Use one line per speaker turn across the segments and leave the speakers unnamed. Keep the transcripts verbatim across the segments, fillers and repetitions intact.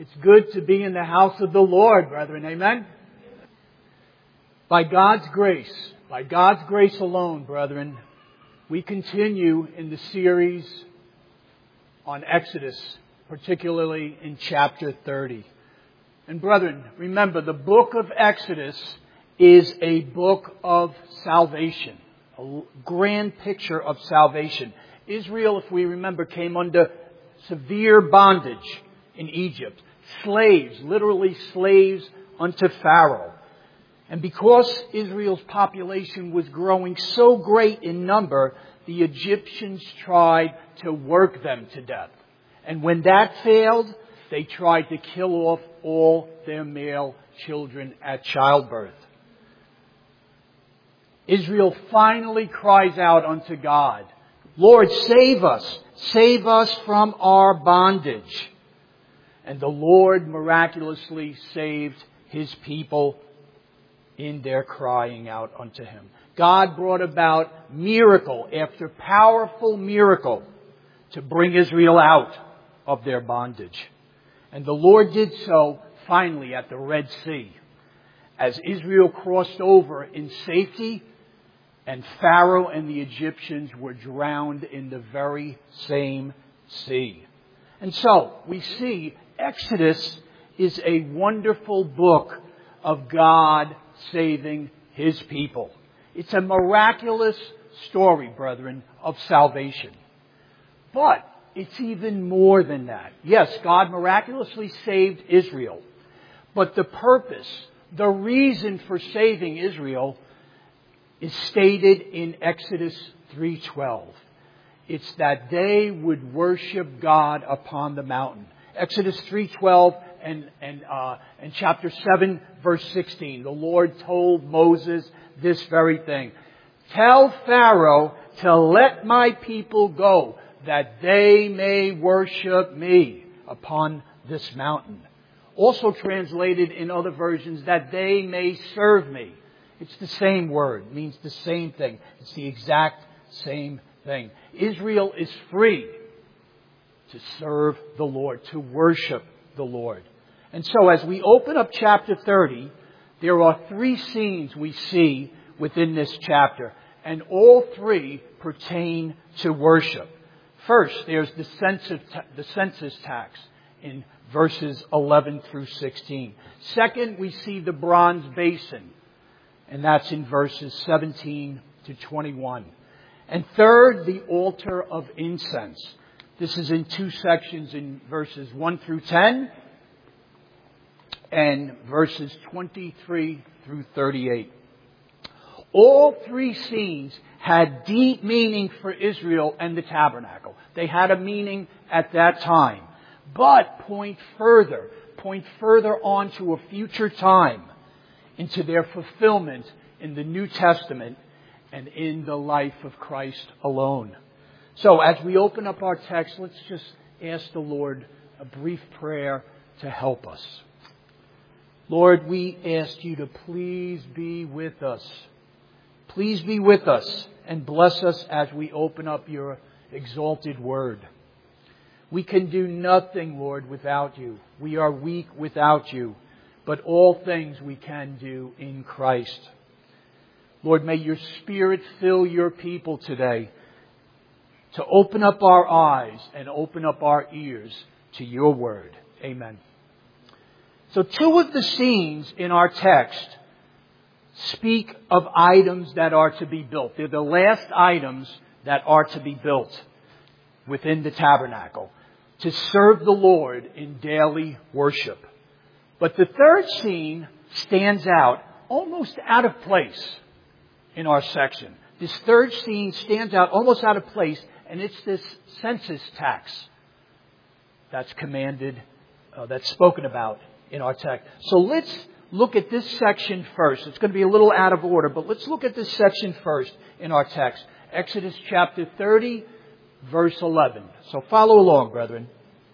It's good to be in the house of the Lord, brethren. Amen? By God's grace, by God's grace alone, brethren, we continue in the series on Exodus, particularly in chapter thirty. And brethren, remember, the book of Exodus is a book of salvation, a grand picture of salvation. Israel, if we remember, came under severe bondage in Egypt. Slaves, literally slaves unto Pharaoh. And because Israel's population was growing so great in number, the Egyptians tried to work them to death. And when that failed, they tried to kill off all their male children at childbirth. Israel finally cries out unto God, Lord, save us, save us from our bondage. And the Lord miraculously saved His people in their crying out unto Him. God brought about miracle after powerful miracle to bring Israel out of their bondage. And the Lord did so finally at the Red Sea, as Israel crossed over in safety, and Pharaoh and the Egyptians were drowned in the very same sea. And so we see Exodus is a wonderful book of God saving His people. It's a miraculous story, brethren, of salvation. But it's even more than that. Yes, God miraculously saved Israel. But the purpose, the reason for saving Israel is stated in Exodus three twelve. It's that they would worship God upon the mountain. Exodus three twelve and and uh, and chapter seven verse sixteen. The Lord told Moses this very thing: "Tell Pharaoh to let my people go, that they may worship me upon this mountain." Also translated in other versions, that they may serve me. It's the same word. It means the same thing. It's the exact same thing. Israel is free to serve the Lord, to worship the Lord. And so as we open up chapter thirty, there are three scenes we see within this chapter, and all three pertain to worship. First, there's the census, the census tax in verses eleven through sixteen. Second, we see the bronze basin, and that's in verses seventeen to twenty-one. And third, the altar of incense. This is in two sections, in verses one through ten and verses twenty-three through thirty-eight. All three scenes had deep meaning for Israel and the tabernacle. They had a meaning at that time, but point further, point further on to a future time, into their fulfillment in the New Testament and in the life of Christ alone. So as we open up our text, let's just ask the Lord a brief prayer to help us. Lord, we ask you to please be with us. Please be with us and bless us as we open up your exalted word. We can do nothing, Lord, without you. We are weak without you, but all things we can do in Christ. Lord, may your Spirit fill your people today to open up our eyes and open up our ears to your word. Amen. So two of the scenes in our text speak of items that are to be built. They're the last items that are to be built within the tabernacle to serve the Lord in daily worship. But the third scene stands out almost out of place in our section. This third scene stands out almost out of place, and it's this census tax that's commanded, uh, that's spoken about in our text. So let's look at this section first. It's going to be a little out of order, but let's look at this section first in our text. Exodus chapter thirty, verse eleven. So follow along, brethren.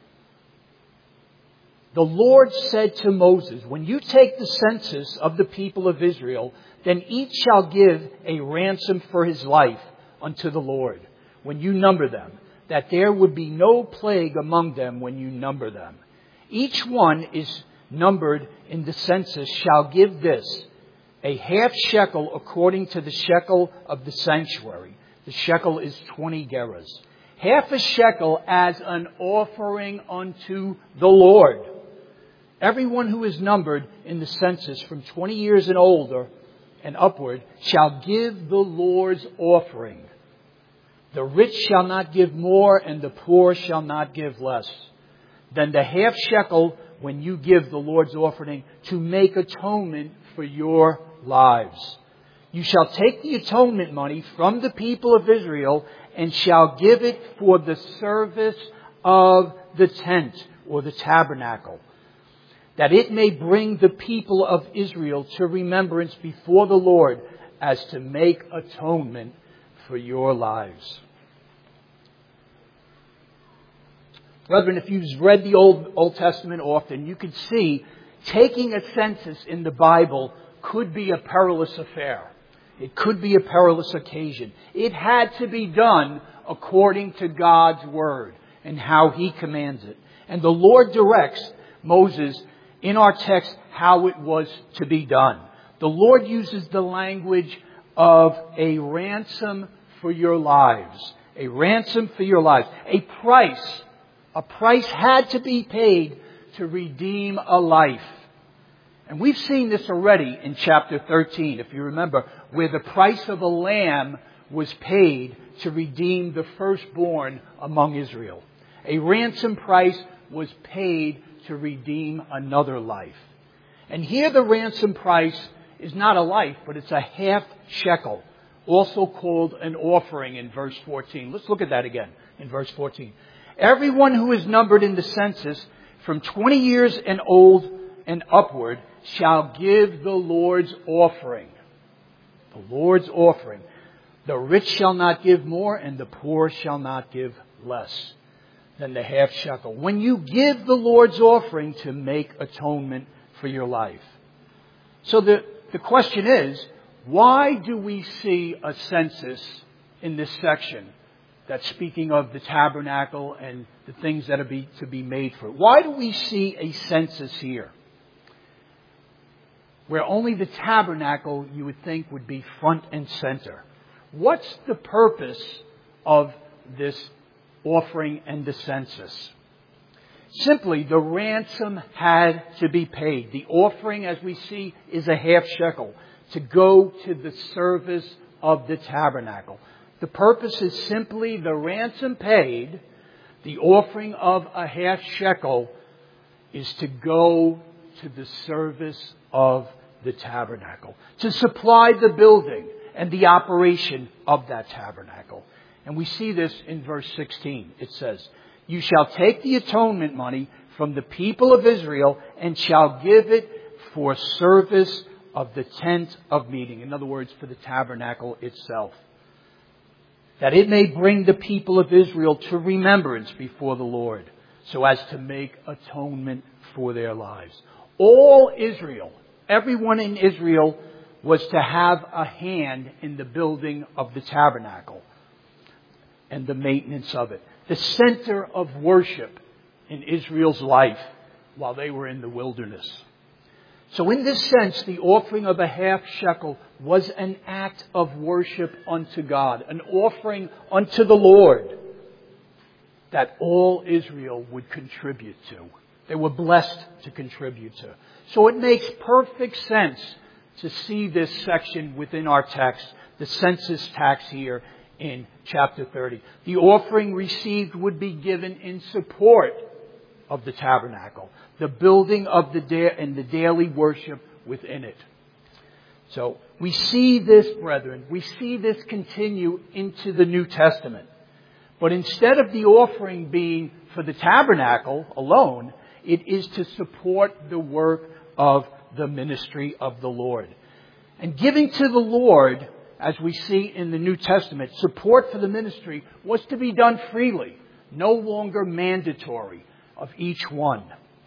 The Lord said to Moses, "When you take the census of the people of Israel, then each shall give a ransom for his life unto the Lord when you number them, that there would be no plague among them when you number them. Each one is numbered in the census shall give this, a half shekel according to the shekel of the sanctuary. The shekel is twenty gerahs. Half a shekel as an offering unto the Lord. Everyone who is numbered in the census from twenty years and older and upward shall give the Lord's offering. The rich shall not give more, and the poor shall not give less than the half shekel when you give the Lord's offering to make atonement for your lives. You shall take the atonement money from the people of Israel and shall give it for the service of the tent or the tabernacle, that it may bring the people of Israel to remembrance before the Lord as to make atonement for your lives. Brethren, if you've read the Old, Old Testament often, you can see taking a census in the Bible could be a perilous affair. It could be a perilous occasion. It had to be done according to God's Word and how He commands it. And the Lord directs Moses in our text how it was to be done. The Lord uses the language of a ransom for your lives. A ransom for your lives. A price. A price had to be paid to redeem a life. And we've seen this already in chapter thirteen, if you remember, where the price of a lamb was paid to redeem the firstborn among Israel. A ransom price was paid to redeem another life. And here the ransom price is not a life, but it's a half shekel, also called an offering in verse fourteen. Let's look at that again in verse fourteen. Everyone who is numbered in the census from twenty years and old and upward shall give the Lord's offering. The Lord's offering. The rich shall not give more, and the poor shall not give less than the half shekel. When you give the Lord's offering to make atonement for your life. So the, the question is, why do we see a census in this section that's speaking of the tabernacle and the things that are be, to be made for it? Why do we see a census here, where only the tabernacle, you would think, would be front and center? What's the purpose of this offering and the census? Simply, the ransom had to be paid. The offering, as we see, is a half shekel to go to the service of the tabernacle. The purpose is simply the ransom paid. The offering of a half shekel is to go to the service of the tabernacle, to supply the building and the operation of that tabernacle. And we see this in verse sixteen. It says, you shall take the atonement money from the people of Israel and shall give it for service of the tent of meeting. In other words, for the tabernacle itself, that it may bring the people of Israel to remembrance before the Lord, so as to make atonement for their lives. All Israel, everyone in Israel, was to have a hand in the building of the tabernacle and the maintenance of it. The center of worship in Israel's life while they were in the wilderness. So in this sense, the offering of a half shekel was an act of worship unto God, an offering unto the Lord that all Israel would contribute to. They were blessed to contribute to. So it makes perfect sense to see this section within our text, the census tax here in chapter thirty. The offering received would be given in support of the tabernacle, the building of the da- and the daily worship within it. So we see this, brethren, we see this continue into the New Testament. But instead of the offering being for the tabernacle alone, it is to support the work of the ministry of the Lord. And giving to the Lord, as we see in the New Testament, support for the ministry was to be done freely, no longer mandatory of each one.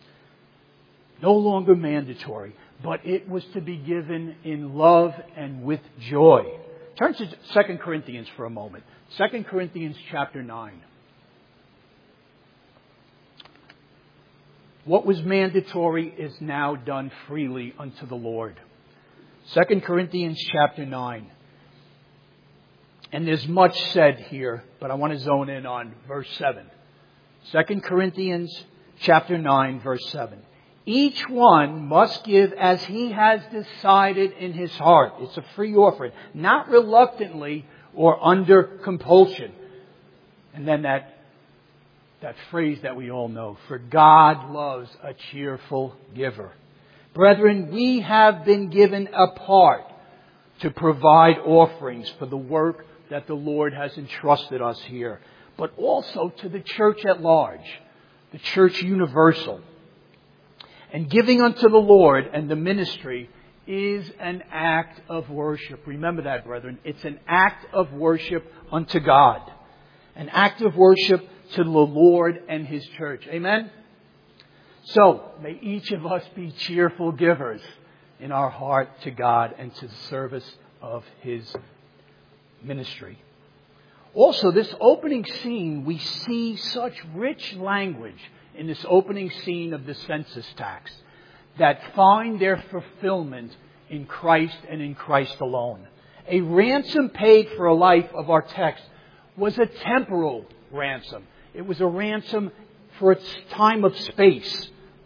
No longer mandatory, but it was to be given in love and with joy. Turn to Second Corinthians for a moment. Second Corinthians chapter nine. What was mandatory is now done freely unto the Lord. Second Corinthians chapter nine. And there's much said here, but I want to zone in on verse seven. Second Corinthians chapter nine, verse seven. Each one must give as he has decided in his heart. It's a free offering, not reluctantly or under compulsion. And then that, that phrase that we all know, for God loves a cheerful giver. Brethren, we have been given a part to provide offerings for the work that the Lord has entrusted us here, but also to the church at large, the church universal. And giving unto the Lord and the ministry is an act of worship. Remember that, brethren. It's an act of worship unto God. An act of worship to the Lord and His church. Amen? So, may each of us be cheerful givers in our heart to God and to the service of His ministry. Also, this opening scene, we see such rich language in this opening scene of the census tax that find their fulfillment in Christ and in Christ alone. A ransom paid for a life of our text was a temporal ransom. It was a ransom for its time of space.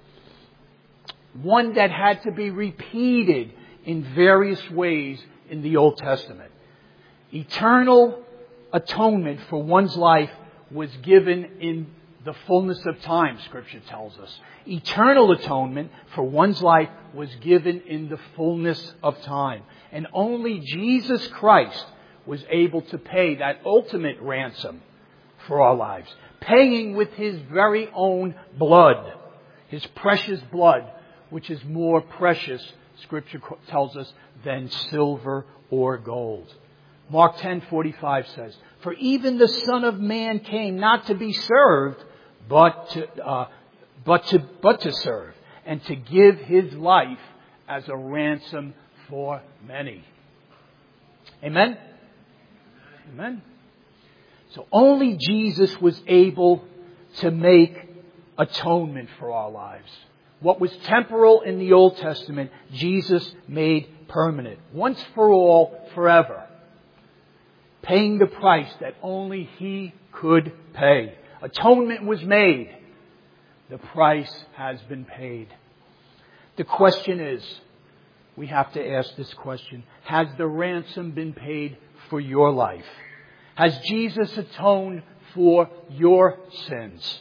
One that had to be repeated in various ways in the Old Testament. Eternal atonement for one's life was given in the fullness of time, Scripture tells us. Eternal atonement for one's life was given in the fullness of time. And only Jesus Christ was able to pay that ultimate ransom for our lives. Paying with His very own blood. His precious blood, which is more precious, Scripture tells us, than silver or gold. Mark ten forty-five says, for even the Son of Man came not to be served, but to, uh, but to, but to serve, and to give His life as a ransom for many. Amen? Amen? So only Jesus was able to make atonement for our lives. What was temporal in the Old Testament, Jesus made permanent. Once for all, forever. Paying the price that only He could pay. Atonement was made. The price has been paid. The question is, we have to ask this question, has the ransom been paid for your life? Has Jesus atoned for your sins?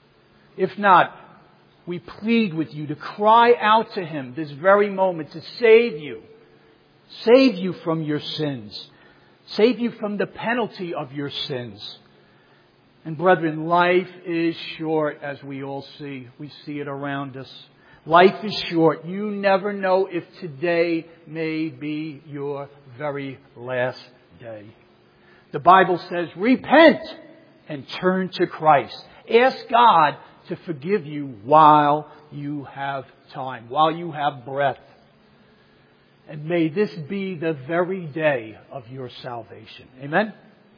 If not, we plead with you to cry out to Him this very moment to save you. Save you from your sins. Save you from the penalty of your sins. And brethren, life is short, as we all see. We see it around us. Life is short. You never know if today may be your very last day. The Bible says, repent and turn to Christ. Ask God to forgive you while you have time, while you have breath. And may this be the very day of your salvation. Amen?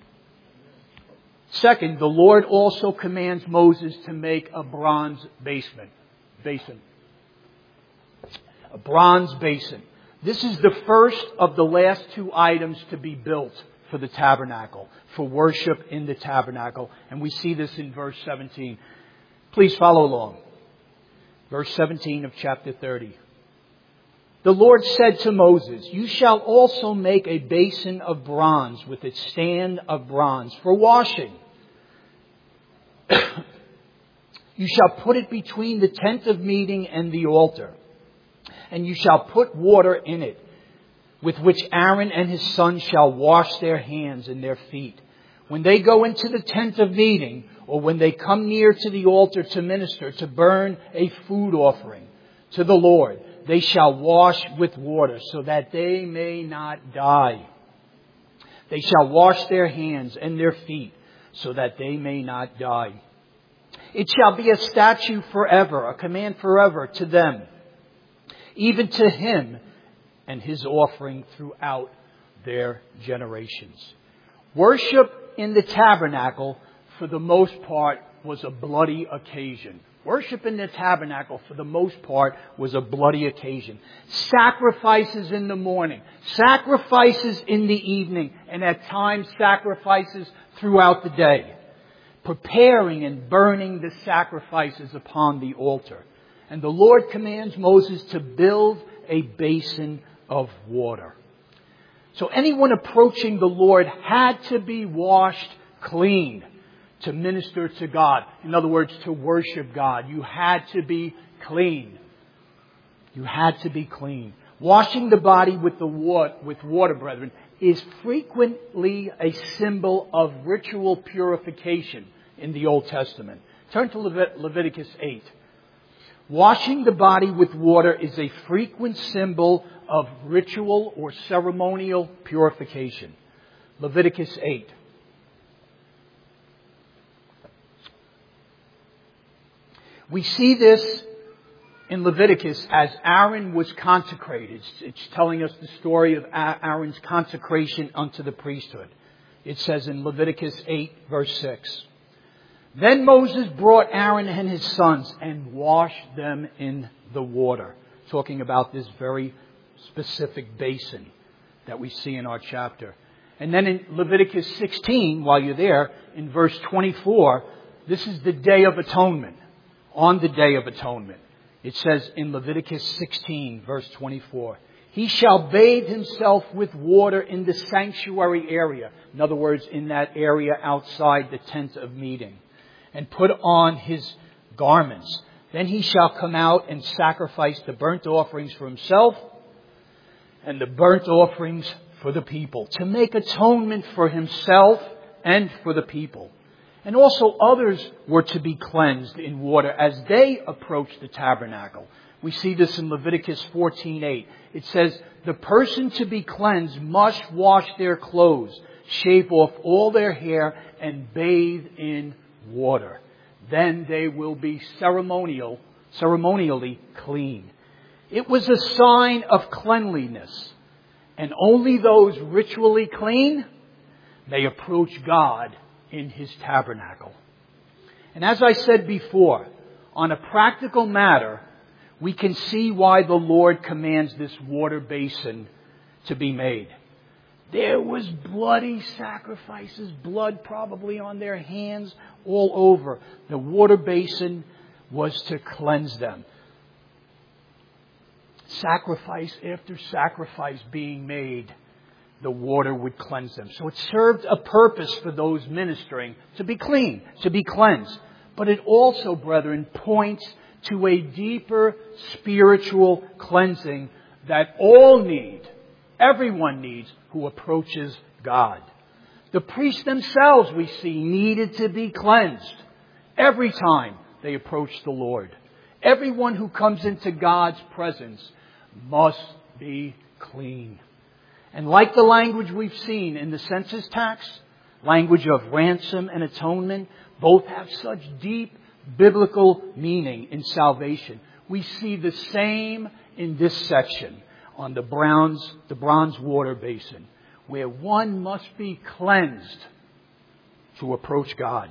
Second, the Lord also commands Moses to make a bronze basin. Basin. A bronze basin. This is the first of the last two items to be built for the tabernacle, for worship in the tabernacle. And we see this in verse seventeen. Please follow along. Verse seventeen of chapter thirty. The Lord said to Moses, you shall also make a basin of bronze with its stand of bronze for washing. You shall put it between the tent of meeting and the altar. And you shall put water in it, with which Aaron and his sons shall wash their hands and their feet. When they go into the tent of meeting, or when they come near to the altar to minister, to burn a food offering to the Lord, they shall wash with water, so that they may not die. They shall wash their hands and their feet, so that they may not die. It shall be a statute forever, a command forever to them, even to him and his offering throughout their generations. Worship in the tabernacle, for the most part, was a bloody occasion. Worship in the tabernacle, for the most part, was a bloody occasion. Sacrifices in the morning, sacrifices in the evening, and at times sacrifices throughout the day. Preparing and burning the sacrifices upon the altar. And the Lord commands Moses to build a basin of water. So anyone approaching the Lord had to be washed clean to minister to God. In other words, to worship God. You had to be clean. You had to be clean. Washing the body with the water, with water, brethren, is frequently a symbol of ritual purification in the Old Testament. Turn to Levit- Leviticus eight. Washing the body with water is a frequent symbol of ritual or ceremonial purification. Leviticus eight. We see this in Leviticus as Aaron was consecrated. It's telling us the story of Aaron's consecration unto the priesthood. It says in Leviticus eight, verse six. Then Moses brought Aaron and his sons and washed them in the water. Talking about this very specific basin that we see in our chapter. And then in Leviticus sixteen, while you're there, in verse twenty-four, this is the Day of Atonement. On the Day of Atonement. It says in Leviticus sixteen, verse twenty-four, he shall bathe himself with water in the sanctuary area. In other words, in that area outside the tent of meeting. And put on his garments. Then he shall come out and sacrifice the burnt offerings for himself and the burnt offerings for the people, to make atonement for himself and for the people. And also others were to be cleansed in water as they approached the tabernacle. We see this in Leviticus fourteen eight. It says, the person to be cleansed must wash their clothes, shave off all their hair, and bathe in water. Then they will be ceremonial, ceremonially clean. It was a sign of cleanliness. And only those ritually clean may approach God in his tabernacle. And as I said before, on a practical matter, we can see why the Lord commands this water basin to be made. There was bloody sacrifices, blood probably on their hands, all over. The water basin was to cleanse them. Sacrifice after sacrifice being made, the water would cleanse them. So it served a purpose for those ministering to be clean, to be cleansed. But it also, brethren, points to a deeper spiritual cleansing that all need, everyone needs who approaches God. The priests themselves, we see, needed to be cleansed every time they approached the Lord. Everyone who comes into God's presence must be clean. And like the language we've seen in the census tax, language of ransom and atonement, both have such deep biblical meaning in salvation. We see the same in this section on the bronze, the bronze water basin, where one must be cleansed to approach God.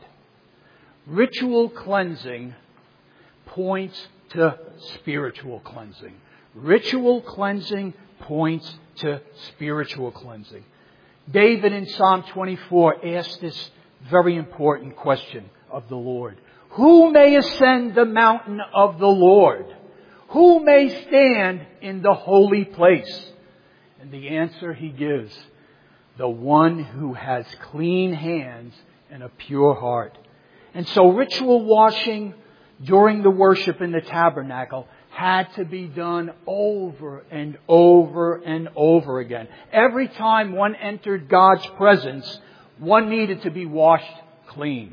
Ritual cleansing points to spiritual cleansing. Ritual cleansing points to spiritual cleansing. David in Psalm twenty-four asked this very important question of the Lord. Who may ascend the mountain of the Lord? Who may stand in the holy place? And the answer he gives, the one who has clean hands and a pure heart. And so ritual washing during the worship in the tabernacle had to be done over and over and over again. Every time one entered God's presence, one needed to be washed clean.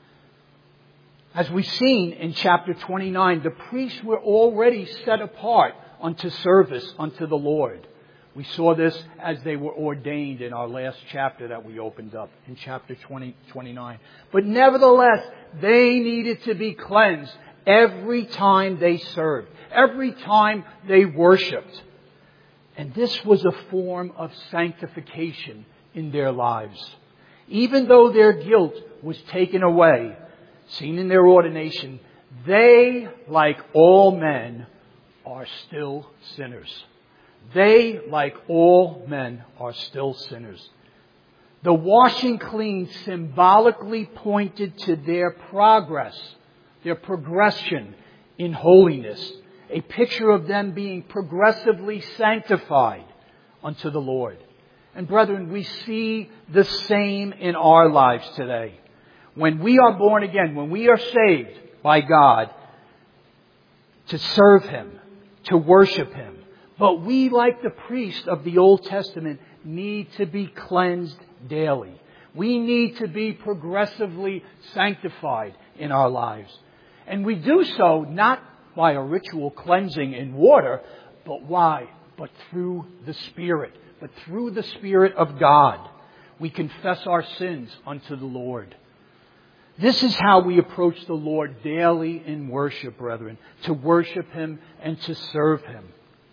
As we've seen in chapter twenty-nine, the priests were already set apart unto service unto the Lord. We saw this as they were ordained in our last chapter that we opened up in chapter twenty, twenty-nine. But nevertheless, they needed to be cleansed every time they served, every time they worshipped. And this was a form of sanctification in their lives. Even though their guilt was taken away, seen in their ordination, They, like all men, are still sinners. They, like all men, are still sinners. The washing clean symbolically pointed to their progress, their progression in holiness, a picture of them being progressively sanctified unto the Lord. And brethren, we see the same in our lives today. When we are born again, when we are saved by God, to serve Him, to worship Him. But we, like the priest of the Old Testament, need to be cleansed daily. We need to be progressively sanctified in our lives. And we do so not by a ritual cleansing in water, but why? But through the Spirit. But through the Spirit of God. We confess our sins unto the Lord. This is how we approach the Lord daily in worship, brethren. To worship Him and to serve Him.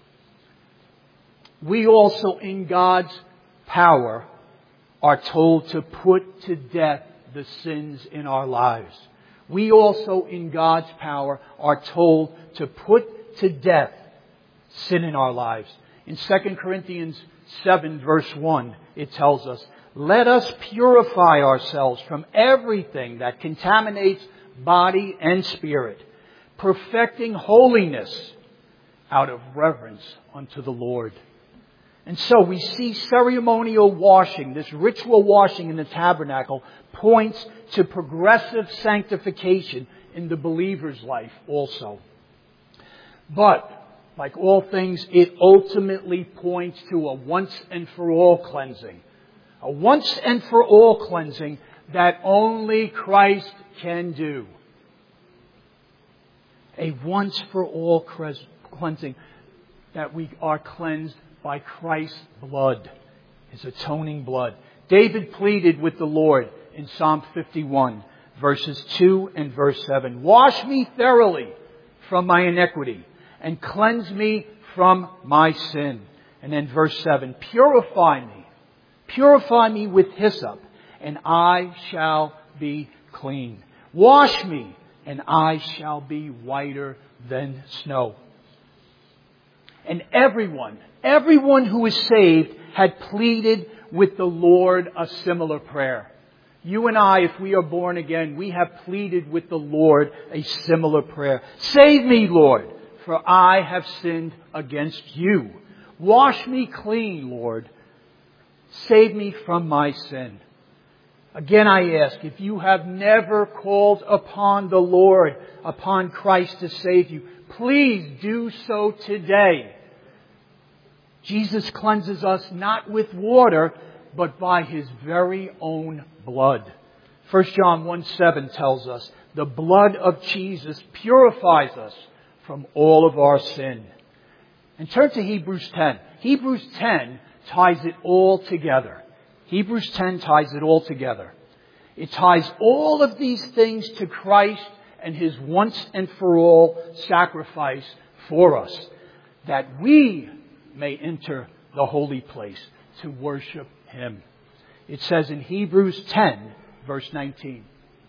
We also, in God's power, are told to put to death the sins in our lives. We also, in God's power, are told to put to death sin in our lives. In Second Corinthians seven, verse one, it tells us, "Let us purify ourselves from everything that contaminates body and spirit, perfecting holiness out of reverence unto the Lord." And so we see ceremonial washing, this ritual washing in the tabernacle, points to progressive sanctification in the believer's life also. But, like all things, it ultimately points to a once and for all cleansing. A once and for all cleansing that only Christ can do. A once for all cleansing that we are cleansed by Christ's blood, His atoning blood. David pleaded with the Lord in Psalm fifty-one, verses two and verse seven. "Wash me thoroughly from my iniquity and cleanse me from my sin." And then verse seven, "Purify me, purify me with hyssop, and I shall be clean. Wash me, and I shall be whiter than snow." And everyone, everyone who is saved had pleaded with the Lord a similar prayer. You and I, if we are born again, we have pleaded with the Lord a similar prayer. "Save me, Lord, for I have sinned against you. Wash me clean, Lord. Save me from my sin." Again, I ask, if you have never called upon the Lord, upon Christ to save you, please do so today. Jesus cleanses us not with water, but by His very own blood. First John one seven tells us, "The blood of Jesus purifies us from all of our sin." And turn to Hebrews ten. Hebrews ten ties it all together. Hebrews ten ties it all together. It ties all of these things to Christ and His once and for all sacrifice for us, that we may enter the holy place to worship Him. It says in Hebrews ten, verse nineteen,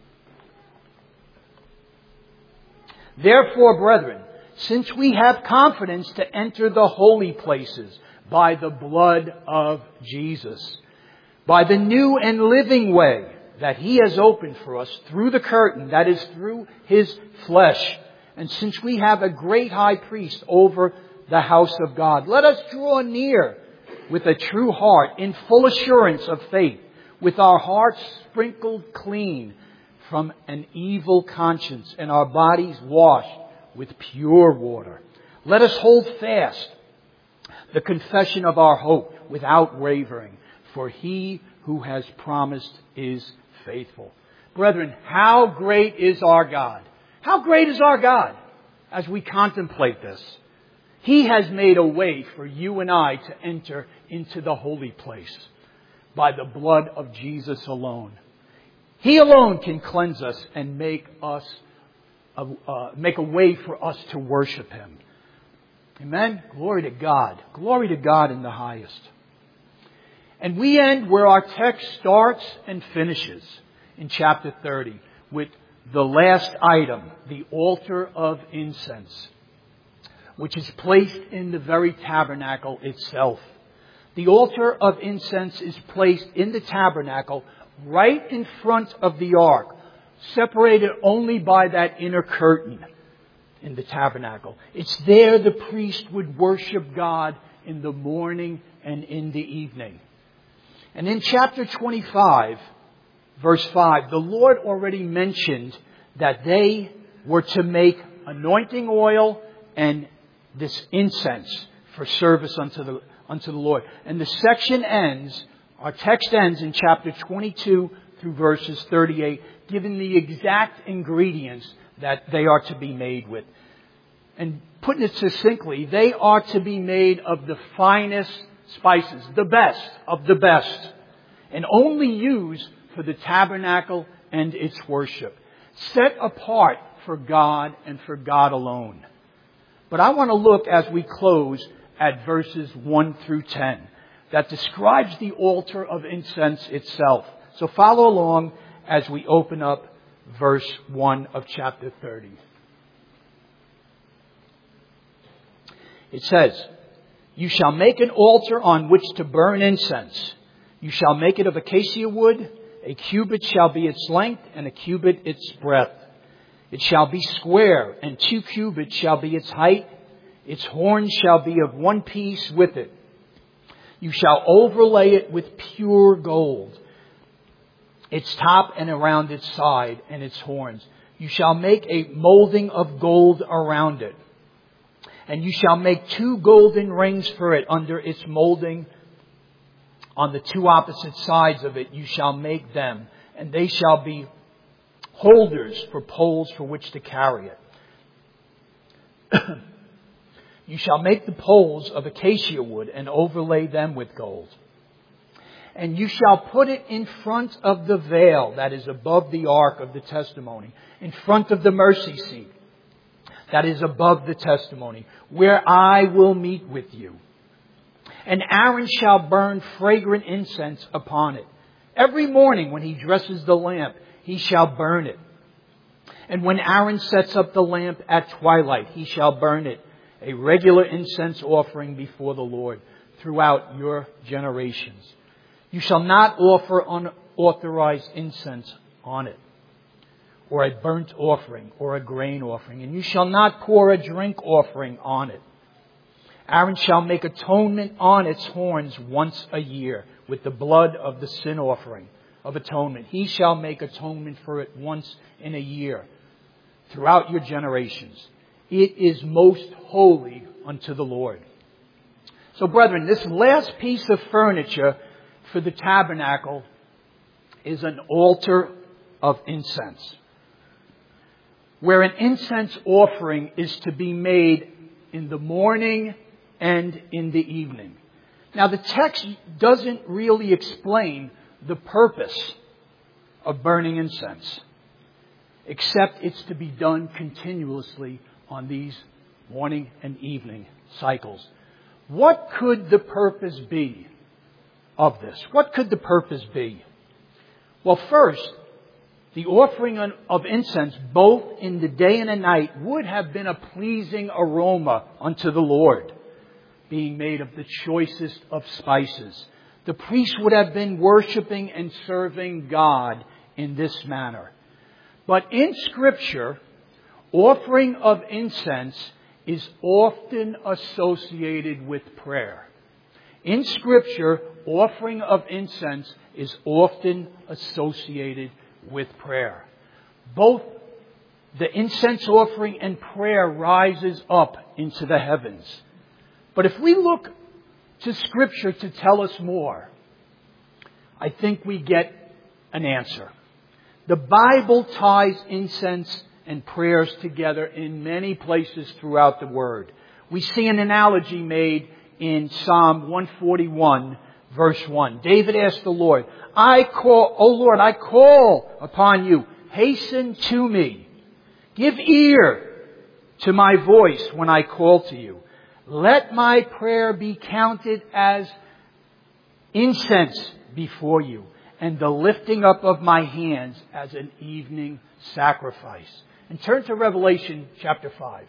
"Therefore, brethren, since we have confidence to enter the holy places by the blood of Jesus, by the new and living way that He has opened for us through the curtain, that is, through His flesh, and since we have a great high priest over the house of God, let us draw near with a true heart, in full assurance of faith, with our hearts sprinkled clean from an evil conscience and our bodies washed with pure water. Let us hold fast the confession of our hope without wavering, for He who has promised is faithful." Brethren, how great is our God? How great is our God as we contemplate this? He has made a way for you and I to enter into the holy place by the blood of Jesus alone. He alone can cleanse us and make us uh, make a way for us to worship Him. Amen? Glory to God. Glory to God in the highest. And we end where our text starts and finishes in chapter thirty, with the last item, the altar of incense, which is placed in the very tabernacle itself. The altar of incense is placed in the tabernacle right in front of the ark, separated only by that inner curtain in the tabernacle. It's there the priest would worship God in the morning and in the evening. And in chapter twenty-five, verse five, the Lord already mentioned that they were to make anointing oil and this incense for service unto the, unto the Lord. And the section ends, our text ends in chapter twenty-two through verses thirty-eight, giving the exact ingredients that they are to be made with. And putting it succinctly, they are to be made of the finest spices, the best of the best, and only used for the tabernacle and its worship, set apart for God and for God alone. But I want to look as we close at verses one through ten that describes the altar of incense itself. So follow along as we open up verse one of chapter thirty. It says, "You shall make an altar on which to burn incense. You shall make it of acacia wood. A cubit shall be its length, and a cubit its breadth. It shall be square, and two cubits shall be its height. Its horns shall be of one piece with it. You shall overlay it with pure gold, its top and around its side, and its horns. You shall make a molding of gold around it. And you shall make two golden rings for it under its molding. On the two opposite sides of it you shall make them, and they shall be holders for poles for which to carry it. You shall make the poles of acacia wood and overlay them with gold. And you shall put it in front of the veil that is above the ark of the testimony, in front of the mercy seat that is above the testimony, where I will meet with you. And Aaron shall burn fragrant incense upon it. Every morning when he dresses the lamp, he shall burn it. And when Aaron sets up the lamp at twilight, he shall burn it, a regular incense offering before the Lord throughout your generations. You shall not offer unauthorized incense on it, or a burnt offering, or a grain offering. And you shall not pour a drink offering on it. Aaron shall make atonement on its horns once a year with the blood of the sin offering of atonement. He shall make atonement for it once in a year throughout your generations. It is most holy unto the Lord." So, brethren, this last piece of furniture for the tabernacle is an altar of incense, where an incense offering is to be made in the morning and in the evening. Now, the text doesn't really explain the purpose of burning incense, except it's to be done continuously on these morning and evening cycles. What could the purpose be of this? What could the purpose be? Well, first, the offering of incense, both in the day and the night, would have been a pleasing aroma unto the Lord, being made of the choicest of spices. The priest would have been worshiping and serving God in this manner. But in Scripture, offering of incense is often associated with prayer. In Scripture, offering of incense is often associated with prayer. Both the incense offering and prayer rises up into the heavens. But if we look to Scripture to tell us more, I think we get an answer. The Bible ties incense and prayers together in many places throughout the Word. We see an analogy made in Psalm one forty-one, verse one. David asked the Lord, I call, O Lord, I call upon you. Hasten to me. Give ear to my voice when I call to you. Let my prayer be counted as incense before you, and the lifting up of my hands as an evening sacrifice. And turn to Revelation chapter five.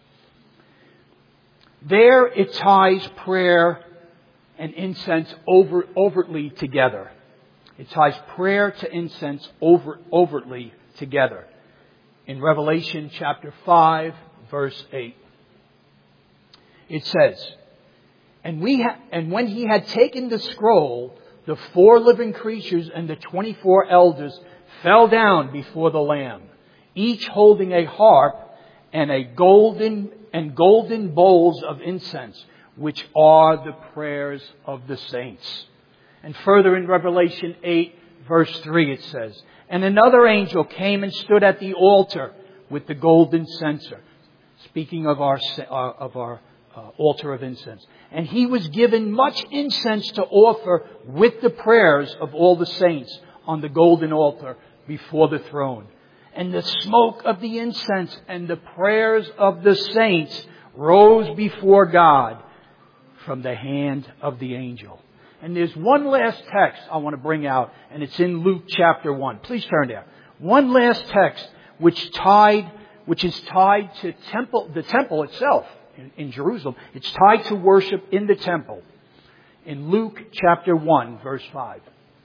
There it ties prayer and incense over, overtly together. It ties prayer to incense over, overtly together. In Revelation chapter five, verse eight. It says, And we ha- and when he had taken the scroll, the four living creatures and the twenty-four elders fell down before the Lamb, each holding a harp and a golden and golden bowls of incense, which are the prayers of the saints. And further in Revelation eight, verse three, it says, And another angel came and stood at the altar with the golden censer. Speaking of our uh, of our uh, altar of incense. And he was given much incense to offer with the prayers of all the saints on the golden altar before the throne. And the smoke of the incense and the prayers of the saints rose before God from the hand of the angel. And there's one last text I want to bring out, and it's in Luke chapter one. Please turn there. One last text which tied, which is tied to temple, the temple itself in, in Jerusalem. It's tied to worship in the temple. In Luke chapter one, verse five.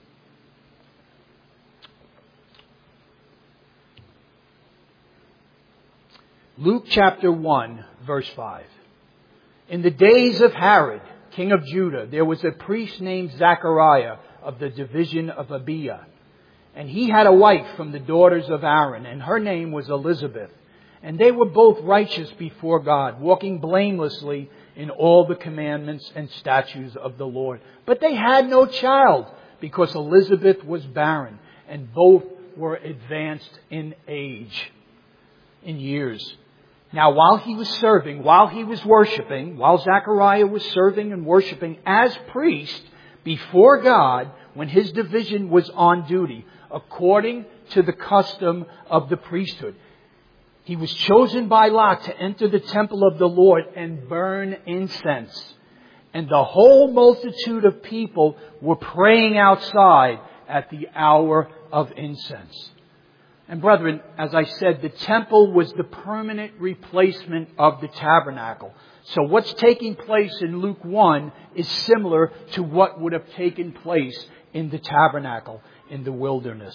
Luke chapter one, verse five. In the days of Herod, king of Judah, there was a priest named Zachariah of the division of Abia. And he had a wife from the daughters of Aaron, and her name was Elizabeth. And they were both righteous before God, walking blamelessly in all the commandments and statutes of the Lord. But they had no child, because Elizabeth was barren, and both were advanced in age, in years. Now, while he was serving, while he was worshiping, while Zechariah was serving and worshiping as priest before God, when his division was on duty, according to the custom of the priesthood, he was chosen by lot to enter the temple of the Lord and burn incense. And the whole multitude of people were praying outside at the hour of incense. And brethren, as I said, the temple was the permanent replacement of the tabernacle. So what's taking place in Luke one is similar to what would have taken place in the tabernacle in the wilderness.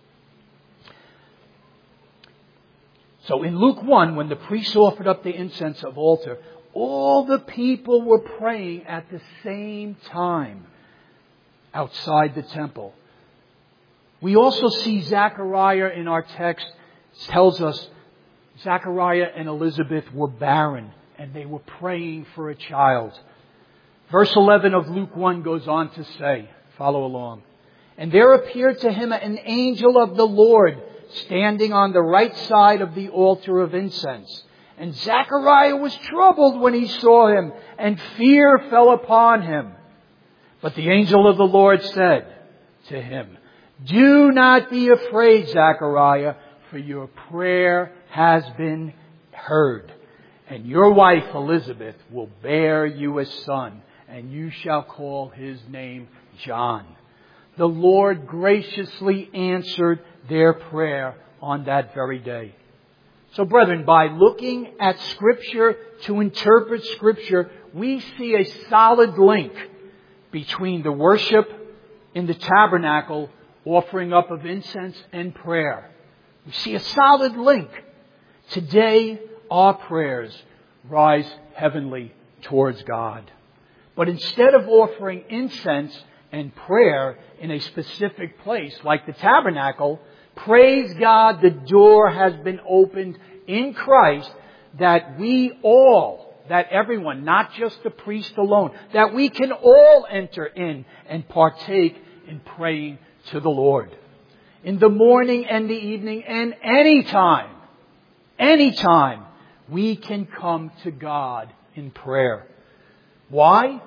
So in Luke one, when the priests offered up the incense of altar, all the people were praying at the same time outside the temple. We also see Zechariah in our text tells us Zechariah and Elizabeth were barren and they were praying for a child. Verse eleven of Luke one goes on to say, follow along. And there appeared to him an angel of the Lord standing on the right side of the altar of incense. And Zechariah was troubled when he saw him, and fear fell upon him. But the angel of the Lord said to him, Do not be afraid, Zechariah, for your prayer has been heard. And your wife Elizabeth will bear you a son, and you shall call his name John. The Lord graciously answered their prayer on that very day. So brethren, by looking at Scripture to interpret Scripture, we see a solid link between the worship in the tabernacle, offering up of incense and prayer. We see a solid link. Today, our prayers rise heavenly towards God. But instead of offering incense and prayer in a specific place like the tabernacle, praise God, the door has been opened in Christ that we all, that everyone, not just the priest alone, that we can all enter in and partake in praying to the Lord. In the morning and the evening and any time, any time, we can come to God in prayer. Why?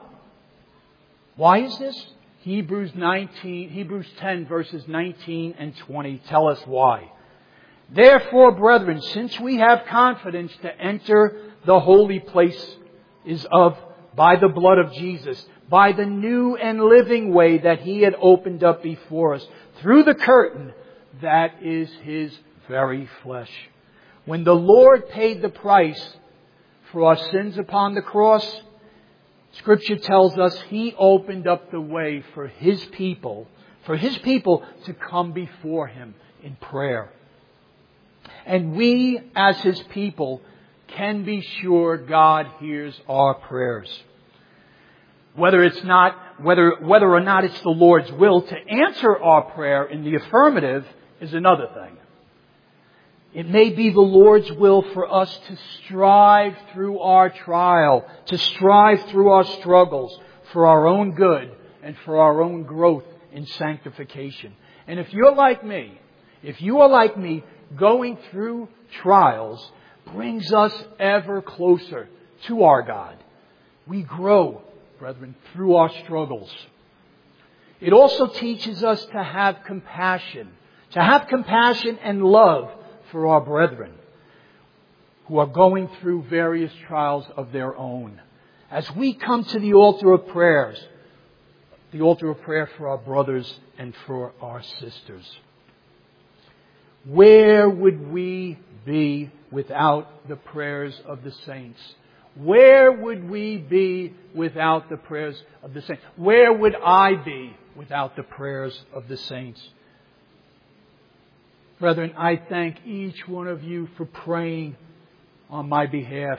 Why is this? Hebrews nineteen, Hebrews ten verses nineteen and twenty tell us why. Therefore, brethren, since we have confidence to enter the holy place is of by the blood of Jesus, by the new and living way that He had opened up before us, through the curtain that is His very flesh. When the Lord paid the price for our sins upon the cross, Scripture tells us He opened up the way for His people, for His people to come before Him in prayer. And we, as His people, can be sure God hears our prayers. Whether it's not, whether, whether or not it's the Lord's will to answer our prayer in the affirmative is another thing. It may be the Lord's will for us to strive through our trial, to strive through our struggles for our own good and for our own growth in sanctification. And if you're like me, if you are like me, going through trials brings us ever closer to our God. We grow, brethren, through our struggles. It also teaches us to have compassion, to have compassion and love for our brethren who are going through various trials of their own. As we come to the altar of prayers, the altar of prayer for our brothers and for our sisters. Where would we be without the prayers of the saints? Where would we be without the prayers of the saints? Where would I be without the prayers of the saints? Brethren, I thank each one of you for praying on my behalf.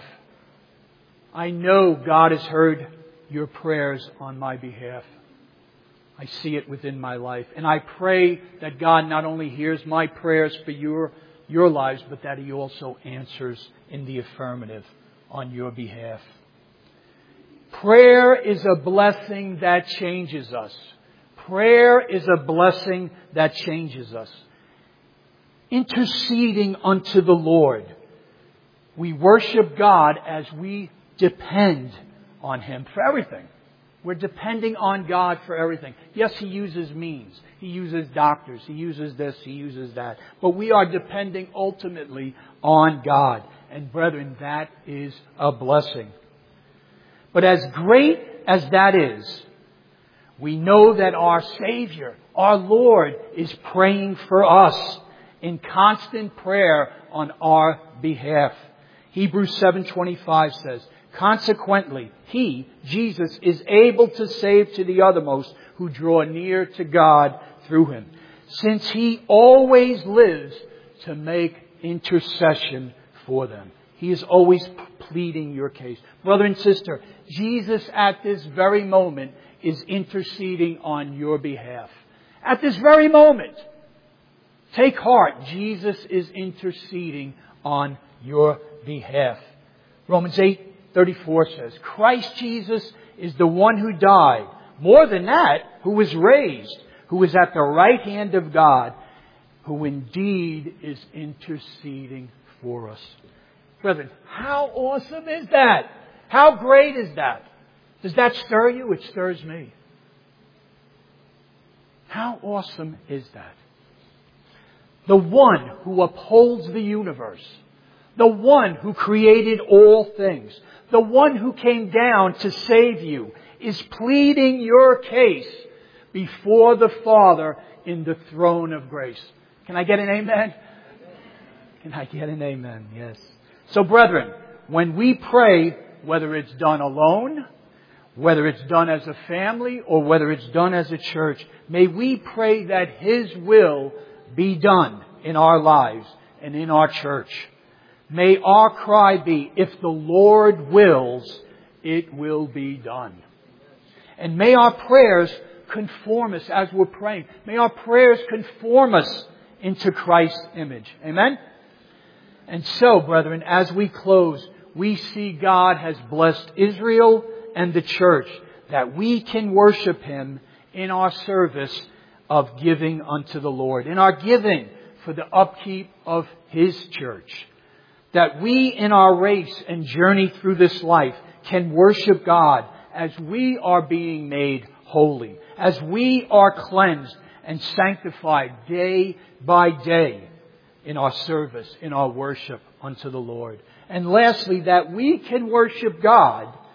I know God has heard your prayers on my behalf. I see it within my life. And I pray that God not only hears my prayers for your, your lives, but that He also answers in the affirmative on your behalf. Prayer is a blessing that changes us. Prayer is a blessing that changes us. Interceding unto the Lord. We worship God as we depend on Him for everything. We're depending on God for everything. Yes, He uses means. He uses doctors. He uses this. He uses that. But we are depending ultimately on God. And brethren, that is a blessing. But as great as that is, we know that our Savior, our Lord, is praying for us in constant prayer on our behalf. Hebrews seven twenty-five says, consequently, He, Jesus, is able to save to the uttermost who draw near to God through Him, since He always lives to make intercession for them. He is always pleading your case. Brother and sister, Jesus at this very moment is interceding on your behalf. At this very moment. Take heart. Jesus is interceding on your behalf. Romans eight thirty-four says, Christ Jesus is the one who died. More than that, who was raised, who is at the right hand of God, who indeed is interceding for us. Brethren, how awesome is that? How great is that? Does that stir you? It stirs me. How awesome is that? The one who upholds the universe, the one who created all things, the one who came down to save you, is pleading your case before the Father in the throne of grace. Can I get an amen? Can I get an amen? Yes. So brethren, when we pray, whether it's done alone, whether it's done as a family, or whether it's done as a church, may we pray that His will be done in our lives and in our church. May our cry be, if the Lord wills, it will be done. And may our prayers conform us as we're praying. May our prayers conform us into Christ's image. Amen? And so, brethren, as we close, we see God has blessed Israel and the church, that we can worship Him in our service of giving unto the Lord, in our giving for the upkeep of His church. That we in our race and journey through this life can worship God as we are being made holy, as we are cleansed and sanctified day by day in our service, in our worship unto the Lord. And lastly, that we can worship God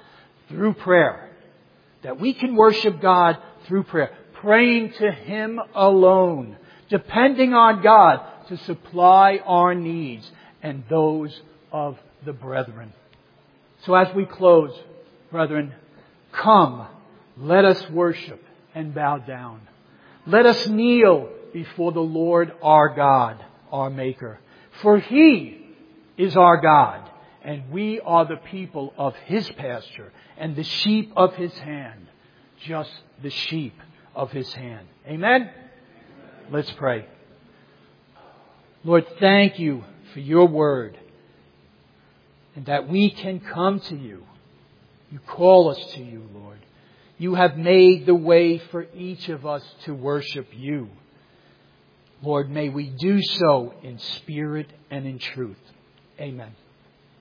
through prayer. That we can worship God through prayer. Praying to Him alone. Depending on God to supply our needs and those of the brethren. So as we close, brethren, come, let us worship and bow down. Let us kneel before the Lord our God, our Maker. For He is our God, and we are the people of His pasture and the sheep of His hand. Just the sheep of His hand. Amen? Let's pray. Lord, thank You for Your word, and that we can come to You. You call us to You, Lord. You have made the way for each of us to worship You. Lord, may we do so in spirit and in truth. Amen.